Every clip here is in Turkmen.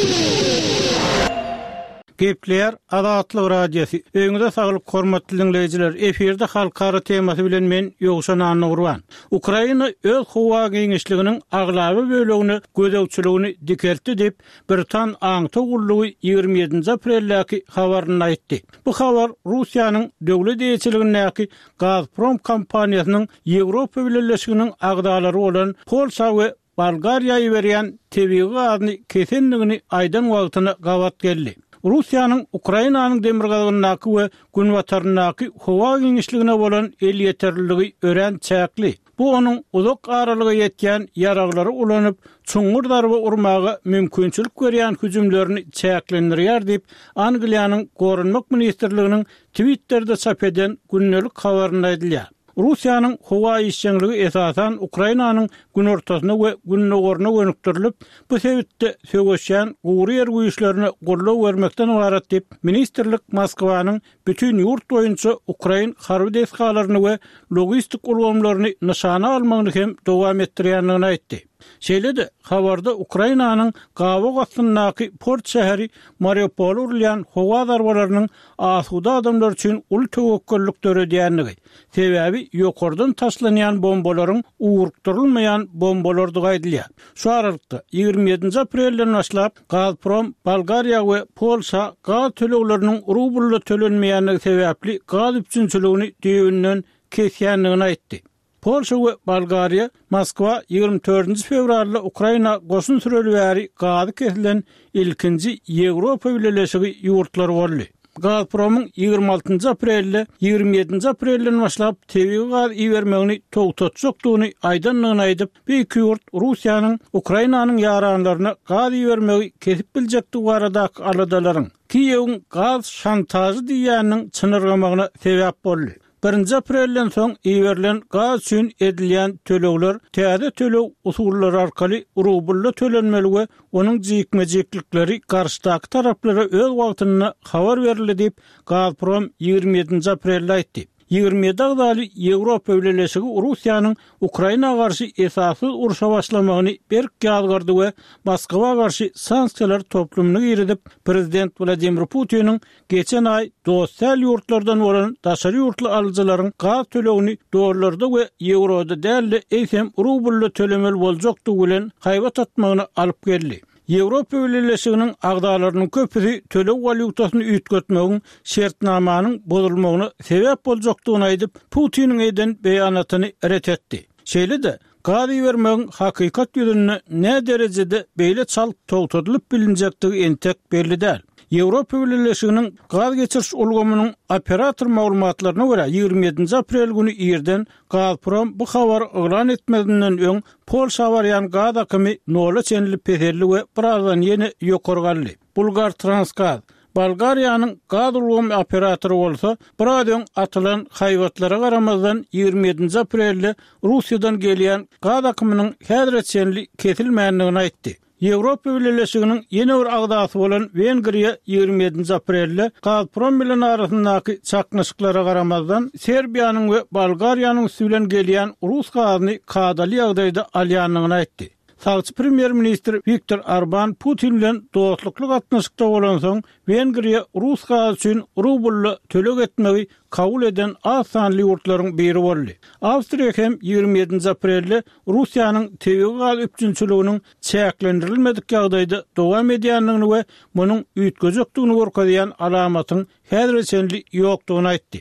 Gepler Azatlyk radiosu. Öňüňizde saglyk hormatly dinleýijiler. Eferde halkara temasy bilen men Ýogşan Anurwan. Ukraina öz howa geňişliginiň aglaby bölegini gözegçiligini dikertdi dep Britan aňta gullugy 27 aprelläki habaryny aýtdy. Bu habar Russiýanyň döwlet eýçiligindäki Gazprom kompaniýasynyň Ýewropa Birleşiginiň agdalary bolan Polşa we Bolgariýa beren tebii gazyny kesenligini aýdan wagtyna gawat geldi. Russiýanyň Ukrainanyň demirgazynyňky we gün wataryndaky howa geňişligine bolan el ýeterliligi ören çäkli. Bu onuň uzak aralyga ýetgen ýaraglary ulanyp çuňur darby urmagy mümkinçilik görýän hüjümlerini çäklendirýär diýip Angliýanyň Gorunmak ministrliginiň Twitter'de çap eden günnelik habaryny aýdylýar. Russiýanyň howa işçiligi esasan Ukrainanyň gün ortasyna we gün nogoruna gönükdirilip, bu sebäpde söwüşýän gowry ýer güýçlerini gollaw bermekden ibaret diýip ministrlik Moskwanyň bütün ýurt boýunça Ukrain harby deskalaryny we logistik ulgamlaryny nyşana almagyny hem dowam etdirýändigini aýtdy. Şeýle-de habarda Ukrainanyň gawa gastyndaky port şäheri Mariupol urulýan howa darbalarynyň asuda adamlar üçin ul töwekküllik töredýändigi, sebäbi ýokardan taşlanýan bombalaryň uwrukdurulmaýan bombalardy gaýdylýar. Şu aralykda 27 aprelden başlap Gazprom Bolgariýa we Polşa gaz tölegleriniň rublyla tölenmeýändigi sebäpli gaz üçinçiligini düýünden kesýändigini aýtdy. Polşa we Bolgariýa Moskwa 24 fevralda Ukraina goşun süreli bäri gazy kesilen ilkinji Ýewropa Birleşigi ýurtlary boldy. Gazpromyň 26 aprelde 27 aprelden başlap tebii gaz iýermegini togtatjakdygyny aýdanlygyny aýdyp, bu iki ýurt Russiýanyň Ukrainanyň ýaranlaryna gaz iýermegi kesip biljekdi baradaky aladalaryň Kiýewiň gaz şantazy diýýäniň çynyrgamagyna sebäp boldy. 1 aprelden soň iýerilen gaz üçin edilýän tölegler täze töleg usullary arkaly rublyla tölenmeli we onuň jekmejeklikleri garşydaky taraplara öz wagtyna habar berildi diýip Gazprom 27 aprelde aýtdy. 27 agdaly Ýewropa Birleşigi Russiýanyň Ukraina garşy esasyz uruşa başlamagyny berk ýazgardy we Moskwa garşy sanksiýalar toplumyny giridip, prezident Vladimir Putiniň geçen ay dostal ýurtlardan bolan daşary ýurtly alyjylaryň gaz tölegini dollarda we ýewroda däl, eýsem rublyla tölemeli boljakdygy bilen haýbat atmagyna alyp geldi. Ýewropa Birleşiginiň agdalarynyň köpüsi töleg walyutasyny üýtgetmegiň şertnamanyň bozulmagyna sebäp boljakdygyny aýdyp, Putiniň eden beýanatyny ret etdi. Şeýle-de gaz iýermegiň hakykat ýüzünde ne derejede beýle çalyp togtadylyp bilinjektigi entek belli däl. Ýewropa Birleşiginiň gaz geçiriş ulgamynyň operator maglumatlaryna görä 27 aprel güni ýerden Gazprom bu habar elan etmedinden öň Polşa barýan gaz akymy nola çenli peterli we birazdan ýene ýokargaldy. Bulgar Transgaz Bolgariýanyň gaz ulgamy operatory bolsa, birazdan atylan haýwatlara garamazdan 27 aprelde Russiýadan gelýän gaz akymynyň häzir çenli kesilmändigini aýtdy. Ýewropa Birleşiginiň ýene bir agdasy bolan Wengriýa 27 aprelde Gazprom bilen arasyndaky çaknaşyklara garamazdan Serbiýanyň we Bolgariýanyň süýlen gelýän rus gazyny kadaly ýagdaýda alýanlygyny aýtdy. Sagçy premier ministr Viktor Orban Putin bilen dostlukly gatnaşykda bolan soň Wengriýa rus gazy üçin rublyla töleg etmegi kabul eden az sanly ýurtlaryň biri boldy. Awstriýa hem 27 aprelde Russiýanyň tebii gaz üçinçiliginiň çäklendirilmedik ýagdaýda dowam edýändigini we munyň üýtgejekdigini gorkadýan alamatyň häzirçenli ýokdugyny aýtdy.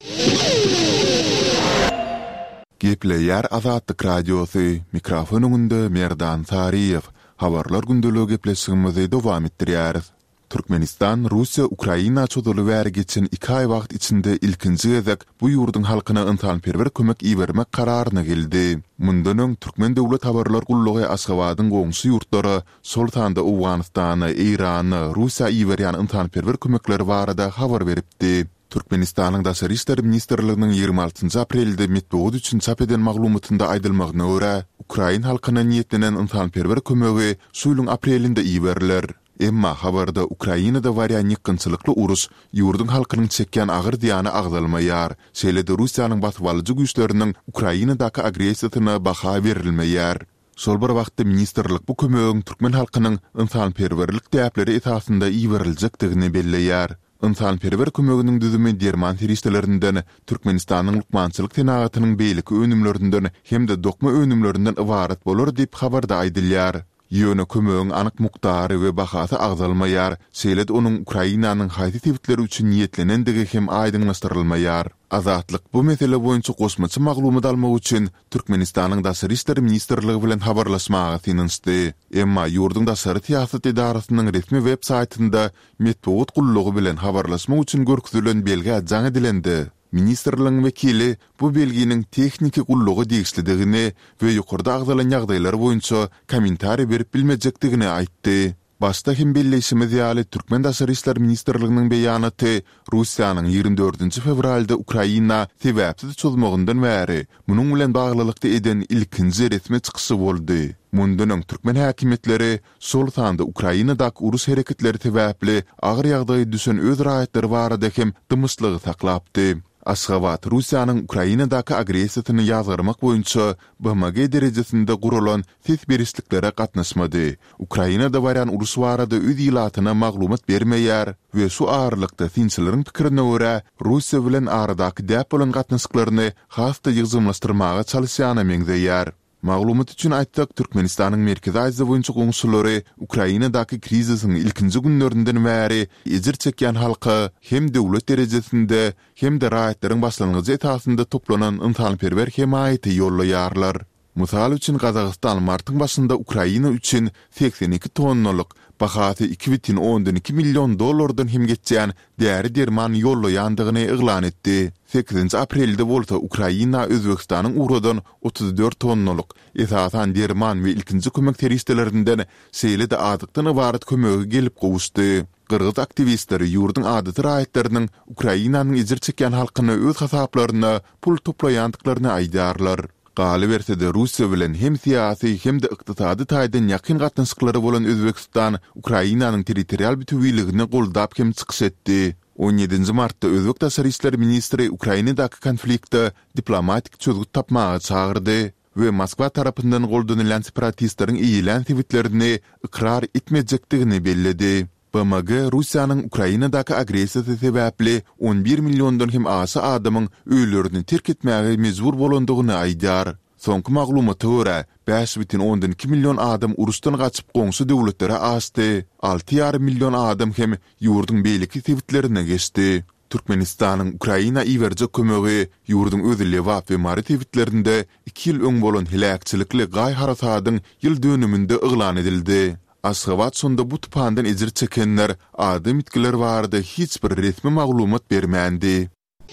Gepleýär Azatlyk radiosu, mikrofonunda Merdan Sariýew. Habarlar gündeligi gepleşigimizi dowam etdirýär. Türkmenistan, Russiýa, Ukraina çödüli bäri geçen 2 ay wagt içinde ilkinji gezek bu ýurdun halkyna yntanperwer kömek iýermek kararyna geldi. Mundan öň Türkmen döwlet habarlar gullugy Aşgabatyň goňşy ýurtlary Sultanda Awganystany, Irany, Russiýa iýerýän yntanperwer kömekleri barada habar beripdi. Türkmenistanyň Daşary işler ministrliginiň 26 aprelde metbuat üçin çap eden maglumatynda aýdylmagyna görä, Ukrain halkyna niýetlenen yntanperwer kömegi şuýlyň aprelinde iýeriler. Emma habarda Ukrainada barýan ýykynçylykly uruş ýurdun halkynyň çekýän agyr diýany agdalmaýar. Şeýle-de Russiýanyň batwalyjy güýçleriniň Ukrainadaky agresiýasyna baha berilmeýär. Şol bir wagtda ministrlik bu kömögiň türkmen halkynyň ynsanperwerlik täpleri esasynda iýeriljekdigini belleýär. Ynsanperwer kömöginiň düzümi derman feristelerinden Türkmenistanyň lukmançylyk tenagatynyň beýleki önümlerinden hemde dokma önümlerinden ibaret bolar diýip habarda aýdylýar. Ýöne kömögiň anyk muktary we bahasy agzalmaýar. Şeýle-de onuň Ukrainanyň haýsy tebitleri üçin niýetlenendigi hem aýdynlaşdyrylmaýar. Azatlyk bu mesele boýunça gosmaçy maglumat almak üçin Türkmenistanyň Daşary işleri ministrligi bilen habarlaşmagy tinçdy. Emma ýurdun daşary tiýasat idarasynyň resmi web saýtynda metbuat gullugy bilen habarlaşmak üçin görkezülen belge ajan edilendi. Ministrligiň wekili bu belginiň tekniki gullugy diýişlidigini we ýokarda agzalan ýagdaýlar boýunça kommentari berip bilmejekdigini aýtdy. Başta hem belleşimiz ýaly Türkmen Daşary işler ministrliginiň beýanaty Russiýanyň 24 fevralda Ukraina sebäpsiz çözmegininden bäri munyň bilen baglylykda eden ilkinji resmi çykyşy boldy. Mundan Türkmen häkimetleri şol sanda Ukrainadaky urus hereketleri sebäpli agyr ýagdaý düşen öz raýatlary barada hem dymyşlygy saklapdy. Aşgabat Russiýanyň Ukrainadaky agresiýasyny ýazgarmak boýunça BMG derejesinde gurulan ses berişliklere gatnaşmady. Ukrainada baran urus barada öz ýylatyna maglumat bermeýär we şu ağırlykda tinçileriň pikirine görä Russiýa bilen aradaky däp bolan gatnaşyklaryny hasda ýygzymlaşdyrmaga çalışýany meňzeýär. Maglumat üçin aýtsak, Türkmenistanyň Merkezi Aziýa boýunça goňşulary Ukrainadaky krizisiň ilkinji günlerinden bäri ejir çekýän halka hem döwlet derejesinde hem de raýatlaryň başlangyjy etasynda toplanan ynsanperwer hemaýaty ýollaýarlar. Mysal üçin Gazagystan martyň başynda Ukraina üçin 82 tonnalyk bahasy 2,12 milyon dollardan hem geçýän däri derman ýollaýandygyny eglan etdi. 8 aprelde bolsa Ukraina Özbekistanyň uradan 34 tonnalyk esasan derman we ilkinji kömek teristelerinden şeýle-de adykdan ibaret kömegi gelip gowuşdy. Kırgız aktivistleri ýurdun adaty raýatlarynyň Ukrainanyň ejir çekýän halkyny öz hasaplaryna pul toplaýandyklaryny aýdarlar. Galy berse-de Russiýa bilen hem siýasy hem de ykdysady taýdan ýakyn gatnaşyklary bolan Özbekistan Ukrainanyň territorial bütünligini goldap hem çykyş etdi. 17 martda Özbek Daşary işleri ministri Ukrainadaky konfliktde diplomatik çözgüt tapmagy çağırdy we Moskwa tarapyndan goldanylan separatistlaryň iýilen tebitlerini ikrar etmejekdigini belledi. BMG Russiýanyň Ukrainadaky agresiýasy sebäpli 11 milyondan hem aşy adamyň öýlerini terk etmäge mejbur bolandygyny aýdar. Soňky maglumata görä 5,12 milyon adam urusdan gaçyp goňşy döwletlere açdy. 6,5 milyon adam hem ýurdun beýleki tebitlerine geçdi. Türkmenistanyň Ukraina iwerjek kömegi ýurdun özü Lewap we Mary tebitlerinde 2 ýyl öň bolan hilakçylykly gaý harasadyň ýyl dönüminde eglan edildi. Aşgabat sonda bu tupandan ejir çekenler adam itkiler barada hiç bir resmi maglumat bermändi.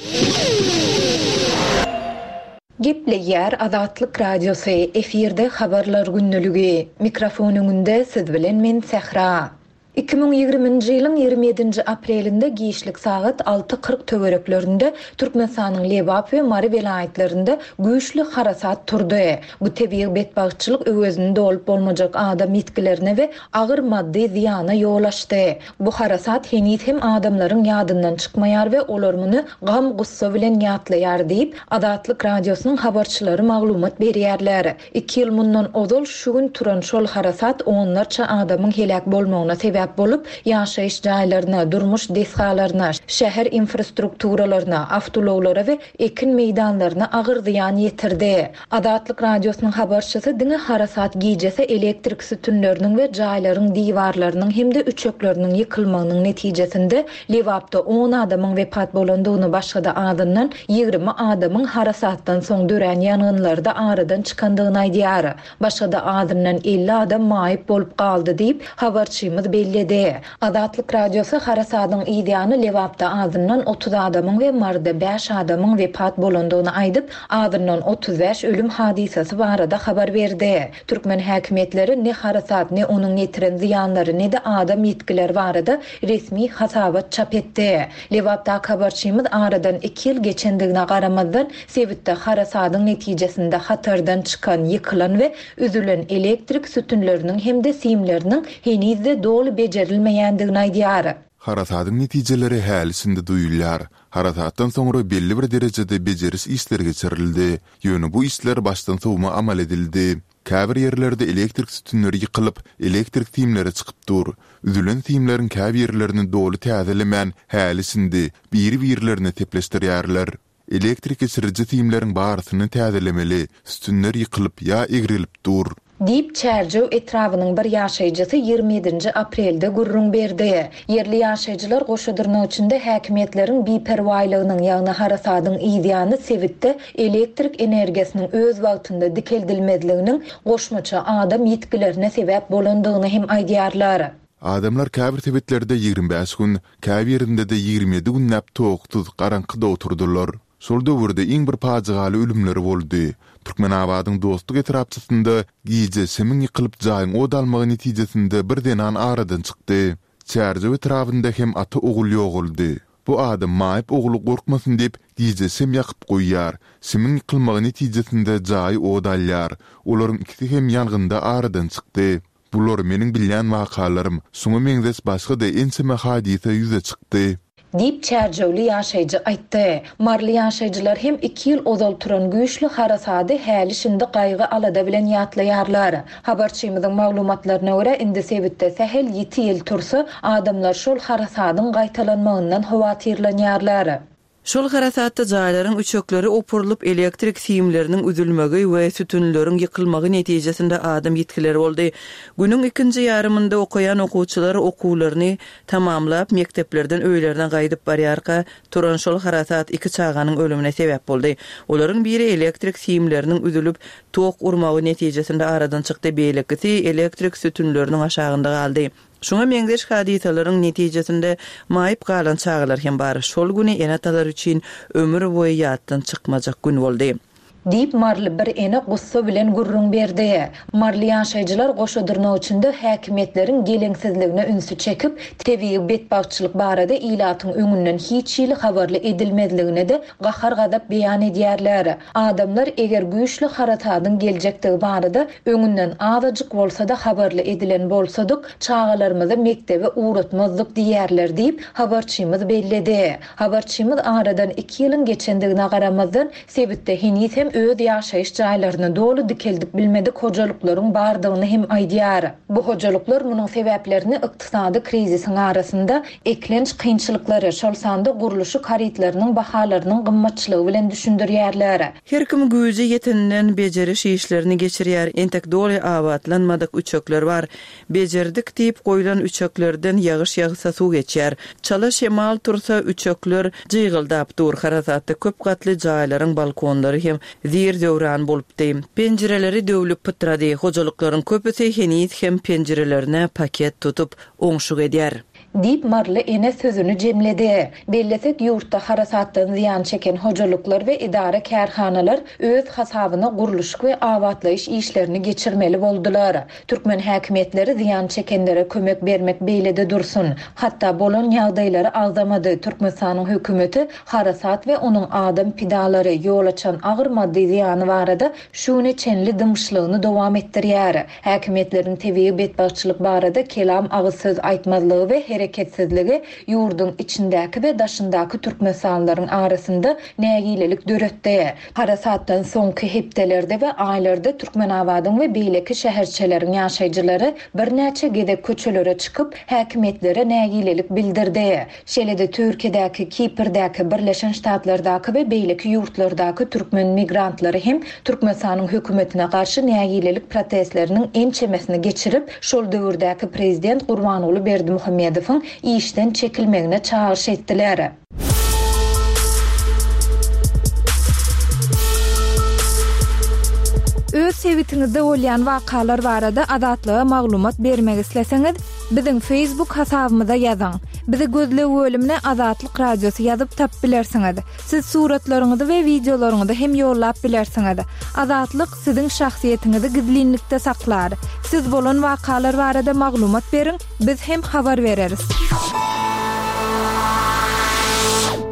Gepleýär Azatlyk radiosu efirde habarlar günnüligi. Mikrofon öňünde siz bilen men Sehra. 2020-nji ýylyň 27 aprelinde giýişlik saat 6:40 töwereklerinde Türkmenistanyň Lewap we Mary welaýatlarynda güýçli harasat turdy. Bu tebii betbagçylyk öwezinde olup bolmajak adam itkilerine we agyr maddi ziýana ýol açdy. Bu harasat henüz hem adamlaryň ýadyndan çykmaýar we olar muny gam gussa bilen ýatlaýar diýip Azatlyk radiosynyň habarçylary maglumat berýärler. 2 ýyl mundan ozal şu gün turan şol harasat onlarça adamyň helak bolmagyna sebäp bolup ýaşaýyş jaýlaryna, durmuş deshalaryna, şäher infrastrukturalarına, awtolowlara we ekin meýdanlaryna agyr ziýan ýetirdi. Azatlyk radiosynyň habarçysy diňe harasat giýjesi elektrik sütünleriniň we jaýlaryň diwarlarynyň hemde üçekleriniň ýykylmagynyň netijesinde Lewapda 10 adamyň wepat bolandygyny başga adından 20 adamyň harasatdan soň dören ýangynlarda aradan çykandygyny aýdýar. Başga adından 50 adam maýyp bolup galdy diýip habarçymyz belli. Azatlyk radiosu harasadyň ideýany Lewapda azyndan 30 adamyň we Marda 5 adamyň wepat bolandygyny aýdyp, azyndan 35 ölüm hadisesi barada habar berdi. Türkmen häkimetleri ne harasat ne onuň getiren ziýanlary ne de adam ýetkiler barada resmi hasabat çap etdi. Lewapda habarçymyz aradan 2 ýyl geçendigine garamazdan sebitde harasadyň netijesinde hatardan çykan, ýykylan we üzülen elektrik sütünleriniň hem de simleriniň henüz dolu becerilmeýändigini aýdýar. Harasadyň netijeleri hälisinde duýulýar. Harasatdan soňra belli bir derejede bejeriş işleri geçirildi. Ýöne bu işler başdan sowma amal edildi. Käbir yerlerde elektrik sütünleri yıkılıp, elektrik timleri çıkıp dur. Üzülen timlerin käbir yerlerini dolu täzelemän hälisindi, biri-birilerine tepleştirýärler. Elektrik geçirici timlerin barsyny täzelemeli, sütünler yıkılıp ya egrilip dur. Dip Çerjew etrawynyň bir ýaşaýjysy 27 aprelde gurrun berdi. Yerli ýaşaýjylar goşudurna üçinde häkimetleriň biperwaýlygynyň ýagny harasadyň ýa-da sebitde elektrik energiýasynyň öz wagtynda dikeldilmezliginiň goşmaça adam ýetkilerine sebäp bolandygyny hem aýdýarlar. Adamlar käbir tebetlerde 25 gün, käbirinde de 27 gün näp toğtuz garankyda oturdular. Şol döwürde iň bir pajigaly ölümleri boldy. Türkmenabadyň dostluk etrapçysynda giýje semin ýykylyp jaýyň odalmagy netijesinde birden an aradan çykdy. Çerjew etrapynda hem ata ogul ýoguldy. Bu adam maýyp ogulu gorkmasyn diýip giýje sem ýakyp goýýar. Semin ýykylmagy netijesinde jaý odalýar. Olaryň ikisi hem ýangynda aradan çykdy. Bular meniň bilýän wakalarym. Suňa meňdes başga da enseme hadise ýüze çykdy. Dip Çerjewli ýaşaýjy aýtdy. Marly ýaşaýjylar hem 2 ýyl ozal turan güýçli harasady häli şinde gaýgy alada bilen ýatlaýarlar. Habarçymyzyň maglumatlaryna görä indi sebitde sähel 7 ýyl tursa adamlar şol harasadyň gaýtalanmagyndan howatyrlanýarlar. Şol harasatda jaýlaryň üçekleri opurulup elektrik simleriniň üzülmegi we sütünleriň ýykylmagy netijesinde adam ýetkileri boldy. Günüň ikinji ýarymynda okuyan okuwçylar okuwlaryny tamamlap mekteplerden öýlerden gaýdyp barýarka turan şol harasat 2 çağanyň ölümine sebäp boldy. Olaryň biri elektrik simleriniň üzülüp tok urmagy netijesinde aradan çykdy, beýlekisi elektrik sütünleriniň aşagynda galdy. Şoňa meňdeş hadisalaryň netijesinde maýyp galan çağlar hem bar. Şol güni enatalar üçin ömür boýy ýatdan çykmajak gün boldy. Dip marly bir ene gussa bilen gurrun berdi. Marly ýaşaýjylar goşudurna üçinde häkimetleriň geleňsizligine ünsü çekip, tebii betbagçylyk barada ilatyň öňünden hiç ýyly habarly edilmezligine de gahar gadap beýan edýärler. Adamlar eger güýçli haratadyň geljektigi barada öňünden azajyk bolsa da habarly edilen bolsadyk, çağalarymyzy mektebe uğratmazdyk diýärler diýip habarçymyz belledi. Habarçymyz aradan 2 ýylyň geçendigine garamazdan sebitde henüz hem öz ýaşaýyş jaýlaryny dolu dikeldip bilmedik hojalyklaryň bardygyny hem aýdýar. Bu hojalyklar munyň sebäplerini ykdysady krizisiň arasynda eklenç kynçylyklary, şol sanda guruluşy karitlarynyň bahalarynyň gymmatçylygy bilen düşündirýärler. Her kim güýje ýetenden bejeriş işlerini geçirýär. Entek doly awatlanmadyk üçekler bar. Bejerdik diýip goýulan üçeklerden ýagyş ýagsa suw geçýär. Çala şemal tursa üçekler jygyldap dur. Harasatda köp gatly jaýlaryň balkonlary hem zir döwran bolupdy. Penjireleri döwlüp pytrady. Hojalyklaryň köpüsi henüz hem penjirelerine paket tutup oňşuk edýär. Dip marly ene sözünü jemledi. Bellesek ýurtda harasatdan ziýan çeken hojalyklar we idara kärhanalar öz hasabyna guruluş we awatlaýyş işlerini geçirmeli boldular. Türkmen häkimetleri ziýan çekenlere kömek bermek beýlede dursun. Hatda bolan ýagdaýlary azamady. Türkmenistanyň hökümeti harasat we onuň adam pidalary ýol açan agyr maddi ziýany barada şuny çenli dymyşlygyny dowam etdirýär. Häkimetleriň tebii betbagçylyk barada kelam agyz söz aýtmazlygy we hareketsizligi yurdun içindäki we daşyndaky türkmensanlaryň arasynda nägilelik döretdi. Harasatdan soňky hepdelerde we aýlarda Türkmenabadyň we beýleki şäherçeleriň ýaşaýjylary bir näçe gedek köçelere çykyp häkimetlere nägilelik bildirdi. Şeýle-de Türkiýedäki, Kipirdäki, Birleşen Ştatlardaky we beýleki ýurtlardaky türkmen migrantlary hem Türkmenistanyň hökümetine garşy nägilelik protestleriniň ençemesini geçirip şol döwürdäki prezident Gurbanuly Berdimuhammedowyň işden çekilmegine çağrış etdiler. Öz sevitiňizde bolýan wakalar barada adatlyga maglumat bermek isleseňiz, biziň Facebook hasabymyza ýazyň. Bizi gözle bölümine Azatlyk Radiosu ýazyp tap bilersiňiz. Siz suratlaryňyzy we videolaryňyzy hem ýollap bilersiňiz. Azatlyk siziň şahsiýetiniňizi gizlinlikde saklar. Siz bolan wakalar barada maglumat beriň, biz hem habar bereriz.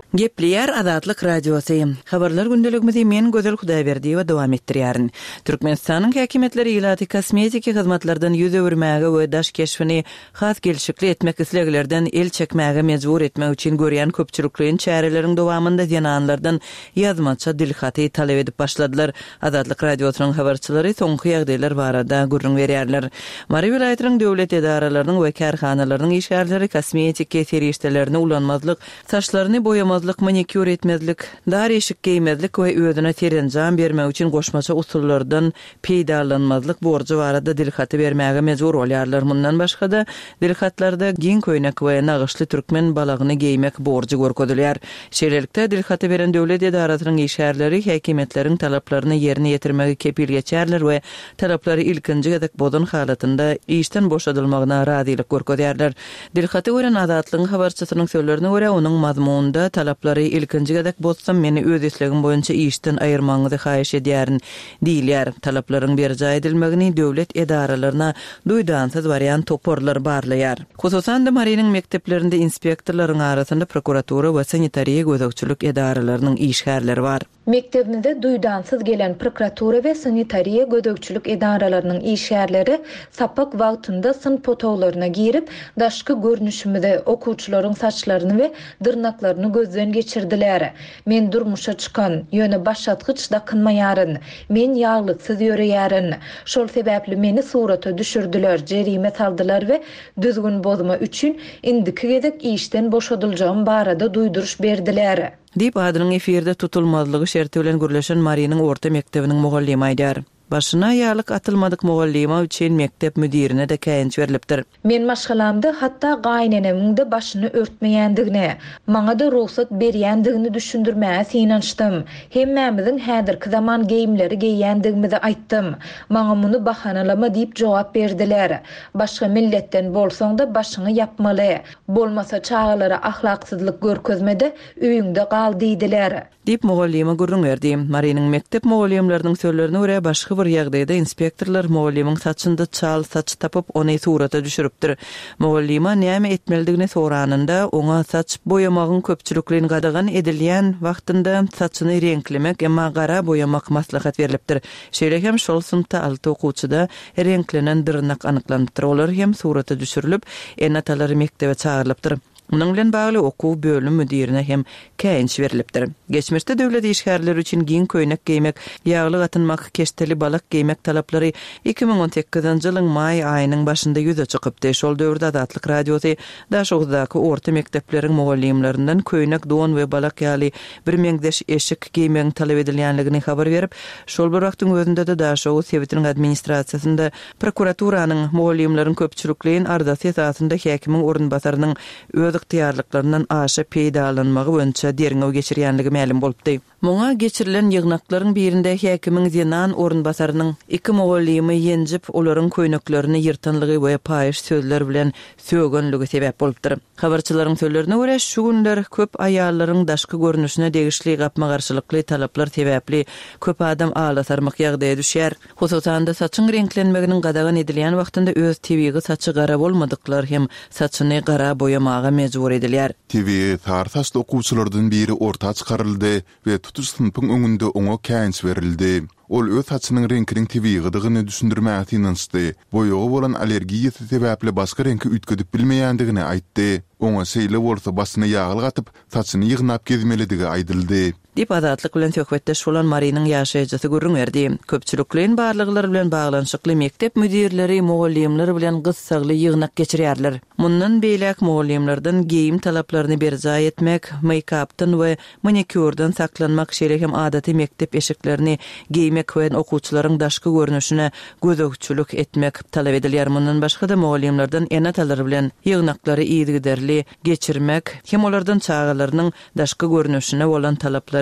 Gepleyer Azatlyk Radiosu. Habarlar gündeligimizi men Gözel Hudaýberdi we dowam etdirýärin. Türkmenistanyň häkimetleri ilaty kosmetika hyzmatlardan ýüz öwürmäge we daş keşfini has gelişikli etmek isleglerden el çekmäge mejbur etmek üçin görýän köpçülikliň çäreleriň dowamında ýananlardan ýazmaça dilhaty talep edip başladylar. Azatlyk Radiosynyň habarçylary soňky ýagdaýlar barada gurrun berýärler. Mary vilayatynyň döwlet edaralarynyň we karhanalarynyň işgärleri kosmetika serişdelerini ulanmazlyk, saçlaryny boýamazlyk, manikür etmezlik, dar eşik giymezlik we özüne terenjan bermek üçin goşmaça usullardan peýdalanmazlyk borjy barada dilhaty bermäge mejbur bolýarlar. Mundan başga da dilhatlarda giň köýnek we nagyşly türkmen balagyny giymek borjy görkezilýär. Şeýlelikde dilhaty beren döwlet edarasynyň işgärleri häkimetleriň talaplaryny ýerine ýetirmegi kepil geçerler we talaplary ilkinji gedek bodun halatynda işden boşadylmagyna razylyk görkezýärler. Dilhaty gören Azatlygyň habarçysynyň sözlerine görä onuň mazmununda talaplary ilkinji gedek bolsa meni öz islegim boýunça işden aýyrmagyny haýyş edýärin diýilýär. Talaplaryň berja edilmegini döwlet edaralaryna duýdansyz variant toporlar barlaýar. Hususan da Marynyň mekteplerinde inspektorlaryň arasynda prokuratura we sanitariýa gözegçilik edaralarynyň işgärleri bar. Mektebinde duýdansyz gelen prokuratura we sanitariýa gözegçilik edaralarynyň işgärleri sapak wagtynda sınıf potowlaryna girip daşky görnüşimde okuwçylaryň saçlaryny we dyrnaklaryny gözden geçirdiler. Men durmuşa çykan, ýöne başlatgyç dakynmaýaryn, men ýaglyksız ýöreýärin. Şol sebäpli meni surata düşürdiler, jerime saldylar we düzgün bozma üçin indiki gedek işden boşadyljagym barada duýduruş berdiler. Dip adynyň efirde tutulmazlygy şerti bilen gürleşen Marynyň orta mektebiniň mugallimy aýdar. Başyna ýalyk atylmadyk mugallima üçin mektep müdirine de käýinç berilipdir. Men maşgalamda hatda gaýnenemiň de başyny örtmeýändigine, maňa da ruhsat berýändigini düşündirmäge synançdym. Hemmämiziň häzirki zaman geyimleri giýýändigimizi aýtdym. Maňa muny bahanalama diýip jogap berdiler. Başga milletten bolsaň da başyňy ýapmaly. Bolmasa çağalara ahlaksyzlyk görkezmede öýüňde gal diýdiler. Dip mugallima gurrun berdi. Marynyň mektep mugallimlarynyň sözlerine görä başga bir ýagdaýda inspektorlar mugallimiň saçynda çal saç tapyp ony surata düşüripdir. Mugallima näme etmelidigini soranynda oňa saç boýamagyň köpçülikliň gadagan edilýän wagtynda saçyny renklemek emma gara boýamak maslahat berilipdir. Şeýle hem şol sınıfta 6 okuwçyda renklenen dyrnak anyklanypdyr. Olar hem surata düşürilip enatalary mektebe çağrylypdyr. Munun bilen bagly okuw bölüm müdirine hem käýinç berilipdir. Geçmişde döwlet işgärleri üçin giň köýnek giymek, ýagly gatynmak, keşteli balak giymek talaplary 2018-nji ýylyň may aýynyň başynda ýüze çykypdy. Şol döwürde Azatlyk Radiosy daşogdaky orta mektepleriň mugallimlerinden köýnek don we balak ýaly bir meňdeş eşik giymegiň talap edilýänligini habar berip, şol bir wagtyň özünde de daşogu Sewitiň administrasiýasynda prokuraturaның mugallimleriň köpçülikliğin ardasy esasynda häkimiň orunbasarynyň öz ýarlyklaryndan aşa peýdalanmagy boýunça deriňe geçirýänligi ma'lum bolupdy. Muňa geçirilen ýygnaklaryň birinde häkimiň zenan orunbasarynyň 2 mugallimy ýenjip olaryň köýneklerini ýyrtanlygy we paýyş sözler bilen söýgenligi sebäp bolupdyr. Habarçylaryň sözlerine görä şu günler köp aýallaryň daşky görnüşine degişli gapma garşylykly talaplar sebäpli köp adam alasarmak ýagdaýa düşýär. Hususan da saçyň renklenmeginiň gadagan edilýän wagtynda öz tebigi saçy gara bolmadyklar hem saçyny gara boýamaga mejbur edilýär. TV tartasly okuwçylardan biri orta çykaryldy we tutuş sınıfın öňünde oňa käýinç berildi. Ol öz saçynyň renkiniň tebigydygyny düşündirmäge synançdy. Boýaga bolan allergiýasy sebäpli başga renki ütgedip bilmeýändigini aýtdy. Oňa seýle bolsa basyna ýagyl gatyp saçyny ýygnap gezmelidigi aýdyldy. Dip Azatlyk bilen söhbetdeş bolan Marynyň ýaşaýjysy gurrun berdi. Köpçülikliň barlyklary bilen baglanşykly mektep müdirleri mugallimler bilen gyssagly ýygnak geçirýärler. Mundan beýlek mugallimlerden geyim talaplaryny berja etmek, make-updan we manikürden saklanmak şeýle hem adaty mektep eşiklerini giymek we okuwçylaryň daşky görnüşine gözegçilik etmek talap edilýär. Mundan başga da mugallimlerden enatalary bilen ýygnaklary ýygyderli geçirmek hem olardan çağalarynyň daşky görnüşine bolan talaplary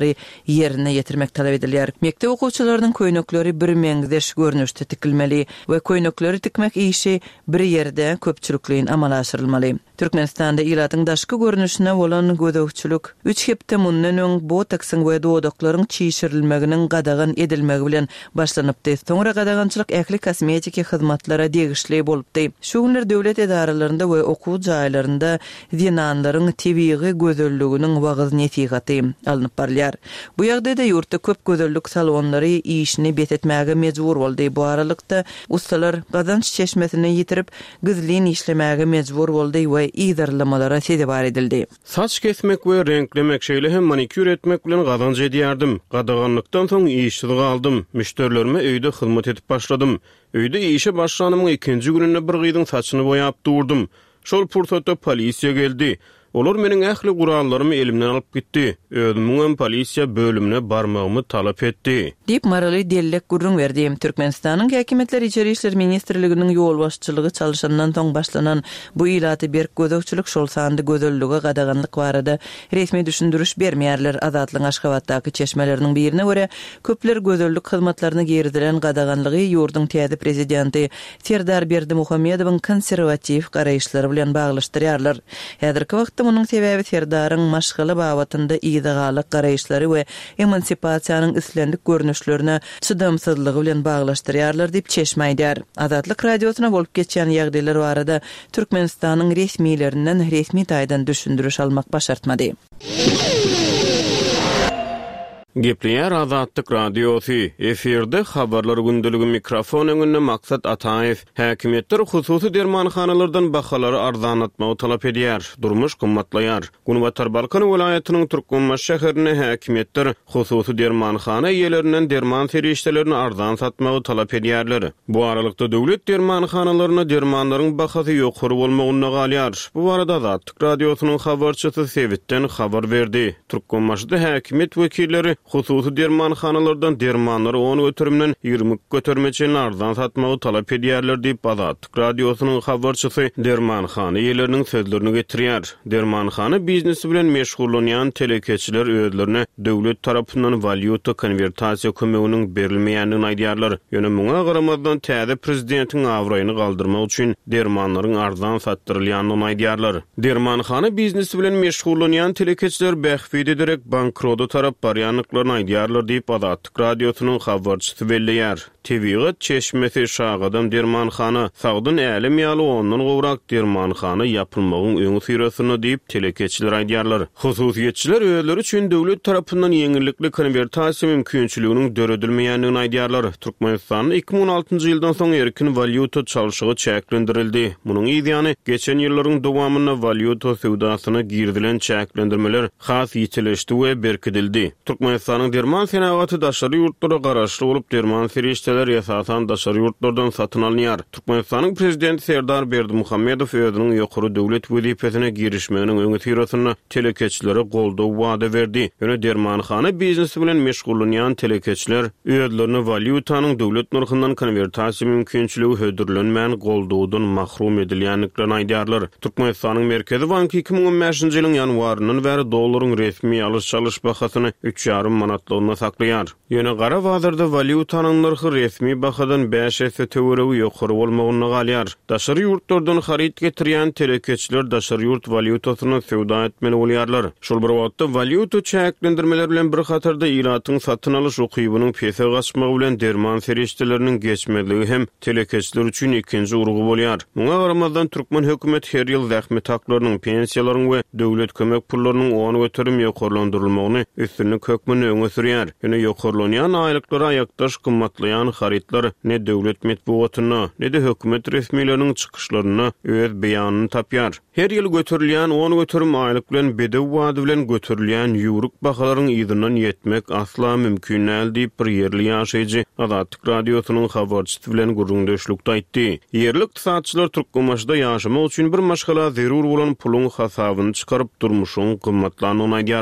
şartları yerine getirmek talep edilýär. Mektep okuwçylarynyň köýnekleri bir meňzeş görnüşde tikilmeli we köýnekleri tikmek işi bir ýerde köpçülikliň amala aşyrylmaly. Türkmenistanda ilatyň daşky görnüşine bolan gödökçülük 3 hepde mundan öň botoksyn we dodaklaryň çiğişirilmeginiň gadagan edilmegi bilen başlanypdy. Soňra gadagançylyk ähli kosmetika hyzmatlara degişli bolupdy. Şu günler döwlet edaralaryna we okuw jaýlarynda dinanlaryň tebiği gözelliginiň wagyz netigaty alınıp barýar. Bu ýagdaýda ýurtda köp gözellik salonlary işini betetmäge mejbur boldy. Bu aralykda ustalar gazanç çeşmesini ýitirip gyzlyn işlemäge mejbur boldy we ýydarlamalara sebäp edildi. Saç kesmek we renklemek şeýle hem manikür etmek bilen gazanç edýärdim. Gadaganlykdan soň işsiz galdım. Müşterilerime öýde hyzmat etip başladym. Öýde işe başlanymyň ikinji gününde bir gyzyň saçyny boýap durdum. Şol pursatda polisiýa geldi. Olar meniň ähli gurallarymy elimden alyp gitdi. Özümün polisiýa bölümine barmagymy talap etdi. Dip maraly delek gurrun berdi. Türkmenistanyň häkimetler içeri işler ministrliginiň ýol başçylygy çalışandan soň başlanan bu ilaty berk gödökçülük şol sandy gözellige gadaganlyk barada resmi düşündürüş bermeýärler. Azatlyň Aşgabatdaky çeşmeleriniň birine görä köpler gözellik hyzmatlaryny gerdilen gadaganlygy ýurdun täze prezidenti Serdar Berdimuhammedowyň konserwativ garaýşlary bilen baglaşdyrýarlar. Häzirki wagtda munyň sebäbi Serdaryň maşgaly babatynda ýygygalyk garaýşlary we emansipatsiýanyň islendik görnüşlerine çydamsızlygy bilen baglaşdyrýarlar diýip çeşmeýdär. Azatlyk radiosyna bolup geçen ýagdaýlar barada Türkmenistanyň resmiýlerinden resmi taýdan düşündürüş almak başartmady. Gepleýär Azatlyk radiosy. Eferde habarlar gündüligi mikrofon öňünde Maksat Ataýew. Häkimetler hususy dermanhanalardan bahalary arzanatmagy talap edýär. Durmuş gymmatlaýar. Gunwatar Balkan welaýatynyň Türkmenmaş şäherine häkimetler hususy dermanhana ýerlerinden derman serişdelerini arzan satmagy talap edýärler. Bu aralykda döwlet dermanhanalarına dermanlaryň bahasy ýokary bolmagyna galýar. Bu arada Azatlyk radiosynyň habarçysy Sewitden habar berdi. Türkmenmaşda häkimet wekilleri hususy dermanhanalardan dermanlary 10 götürümden 20 götürmeçen arzan satmagy talap edýärler diýip Azatlyk radiosynyň habarçysy dermanhana ýerleriniň sözlerini getirýär. Dermanhana biznesi bilen meşgullanýan telekeçiler özlerine döwlet tarapyndan valyuta konvertasiýa kömeginiň berilmeýändigini aýdýarlar. Ýöne muňa garamazdan täze prezidentiň awraýyny galdyrmak üçin dermanlaryň arzan satdyrylýanyny aýdýarlar. Dermanhana biznesi bilen meşgullanýan telekeçiler bähfid ederek bankroda tarap barýanlyklaryny aýdýarlar diýip Azatlyk radiosynyň habarçysy belleýär. Tebigat çeşmesi şagadam dermanhana sagdyn älim ýaly ondan gowrak dermanhana ýapylmagyň öňü sürüsini diýip telekeçiler aýdýarlar. Hususiýetçiler özleri üçin döwlet tarapyndan ýeňillikli konvertasiýa mümkinçiliginiň döredilmeýändigini aýdýarlar. Türkmenistanyň 2016-njy ýyldan soň erkin valyuta çalşygy çäklendirildi. Munyň ýygyny geçen ýyllaryň dowamyna valyuta sowdasyna girdilen çäklendirmeler has ýitileşdi we berkidildi. Türkmenistanyň derman senagaty daşary ýurtlara garaşly bolup derman serişdeler ýasasan daşary ýurtlardan satyn alınýar. Türkmenistanyň prezidenti Serdar Berdimuhammedow özüniň ýokary döwlet wezipesine girişmeginiň öňü sürüsini telekeçilere goldaw wada berdi. Ýöne dermanhana biznesi bilen meşgullanýan telekeçiler özlerini valyutanyň döwlet narhyndan konvertasiýa mümkinçiligi hödürlenmän goldawdan mahrum edilýänliklerini aýdýarlar. Türkmenistanyň Merkezi Banky 2015-nji ýylyň ýanwarynyň bäri dollaryň resmi alyş-çalyş bahasyny 3,5 manatlygyna saklaýar. Ýöne gara wagtda valyutanyň narhy resmi bahadan 5 есе töweregi ýokary bolmagyna galýar. Daşary ýurtlardan harit getirýän telekeçiler daşary ýurt valyutasyny sowda etmeli bolýarlar. Şol bir wagtda valyuta çäklendirmeler bilen bir hatarda ilatyň satyn alyş ukybynyň pese gaçmagy bilen derman serişdeleriniň geçmedligi hem telekeçiler üçin ikinji urgu bolýar. Muňa garamazdan Türkmen hökümet her ýyl zähmet haklarynyň, pensiýalaryň we döwlet kömek pullarynyň 10 götürüm ýokarlandyrylmagyny üstünlük hökmüni öňe sürýär. Ýöne ýokarlanýan aýlyklara aýakdaş gymmatlaýan haritlar ne döwlet medeniýetyne ne de hökümet resmiýetleriniň çykyşlaryna öz beýanyny tapýar. Her ýyl götürilýän 10 götürüm aýlyk bilen bedew wady bilen götürilýän ýuruk bahalaryň ýygynyň ýetmek asla mümkin näl diýip bir ýerli ýaşaýjy Azatlyk radiosynyň habarçysy bilen gurrundaşlykda aýtdy. Ýerli ykdysadçylar Türkmenmaşda ýaşamak üçin bir maşgala zerur bolan puluň hasabyny çykaryp durmuşyň gymmatlanyny aýdýarlar.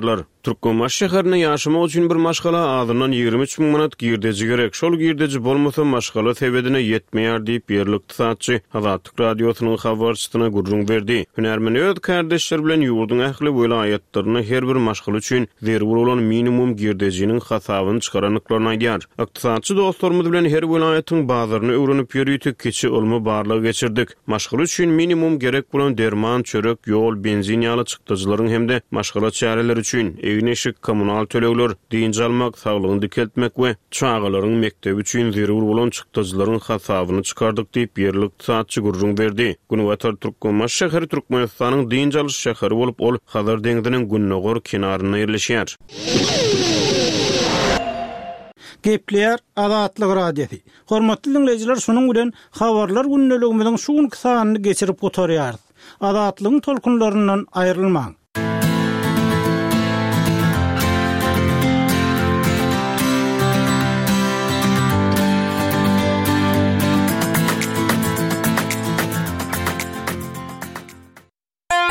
Türkmenbaş şäherine ýaşamak üçin bir maşgala adından 23 000 manat girdeji gerek. Şol girdeji bolmasa maşgala sebedine yetmeýär diýip berlikdi satçy Azatlyk radiosynyň habarçysyna gurrun berdi. Hünärmen öz kardeşler bilen ýurdun ähli welaýatlaryna her bir maşgala üçin zerur bolan minimum girdejiniň hasabyny çykaranlyklaryny aýdýar. Ykdysatçy dostlarymyz bilen her welaýatyň bazaryny öwrenip ýörýtik, keçi olma barlygy geçirdik. Maşgala üçin minimum gerek bolan derman, çörek, ýol, benzin ýaly çykdyjylaryň hemde maşgala çäreleri üçin egneşik kommunal tölegler, diňji almak, saglygyny dikeltmek we çağalaryň mektebi üçin zerur bolan çykdyjylaryň hasabyny çykardyk diýip ýerlik saatçy gurrun berdi. Günüwatar Türkmenbaş şäheri Türkmenistanyň diňji alyş şäheri bolup ol Hazar deňdiňiň günnägor kenaryna ýerleşýär. Gepleýär Azatlyk radiosi. Hormatly dinleýijiler, şonuň bilen habarlar günneligimiziň şuň kysanyny geçirip gotarýar. Azatlygyň tolkunlaryndan aýrylmaň.